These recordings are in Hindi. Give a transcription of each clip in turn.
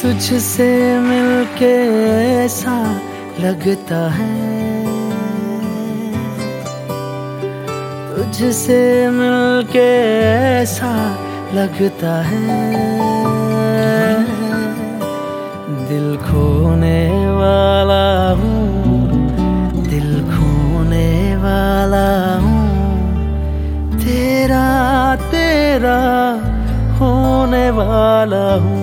तुझसे मिलके ऐसा लगता है, तुझसे मिलके ऐसा लगता है, दिल खोने वाला हूँ, दिल खोने वाला हूँ, तेरा तेरा होने वाला हूँ,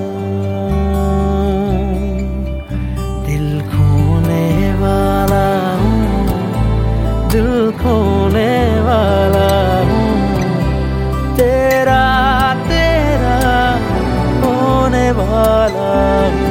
दिल खोने वाला हूँ, दिल खोने वाला हूँ, तेरा तेरा होने वाला हूँ।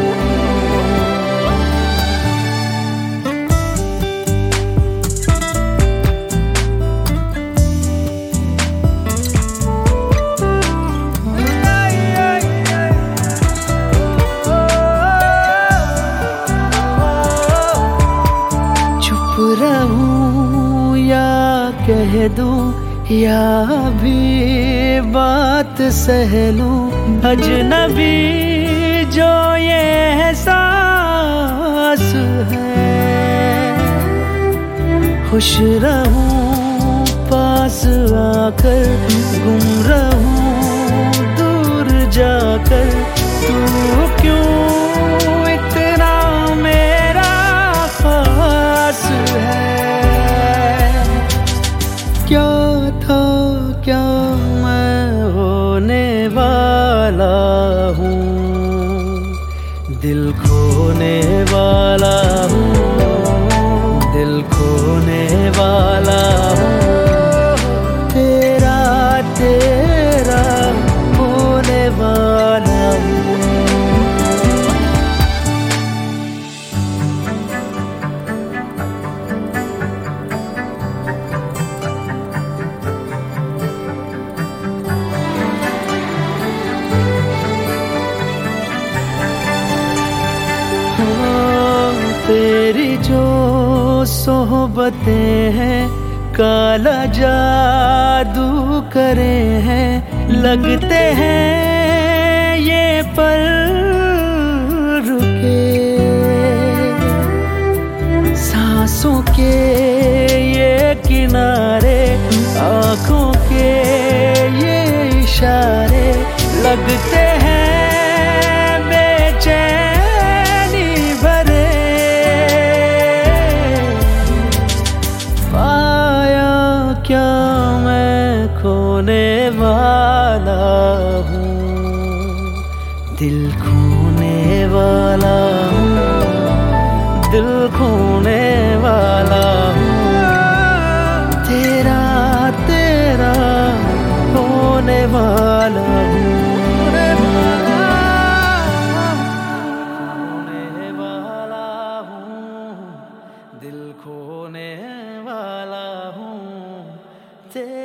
रहूं या कह दूं या भी बात सह लूं, अजनबी जो ये एहसास है, खुश रहूं पास आकर, गुम रहूं दूर जाकर, तू क्यों इतना मेरा खास है। क्या था क्या मैं होने वाला हूँ, दिल खोने वाला हूँ, दिल खोने वाला हूँ, तेरा तेरा होने वाला हूँ। तेरी जो सोहबतें हैं काला जादू करे हैं, लगते हैं ये पल रुके, सांसों के ये किनारे, आँखों के ये इशारे, लगते हैं क्या मैं खोने वाला हूँ, दिल खोने वाला हूँ, दिल खोने वाला हूँ, तेरा तेरा होने वाला हूँ, खोने वाला हूँ, दिल खोने वाला हूँ, तेरा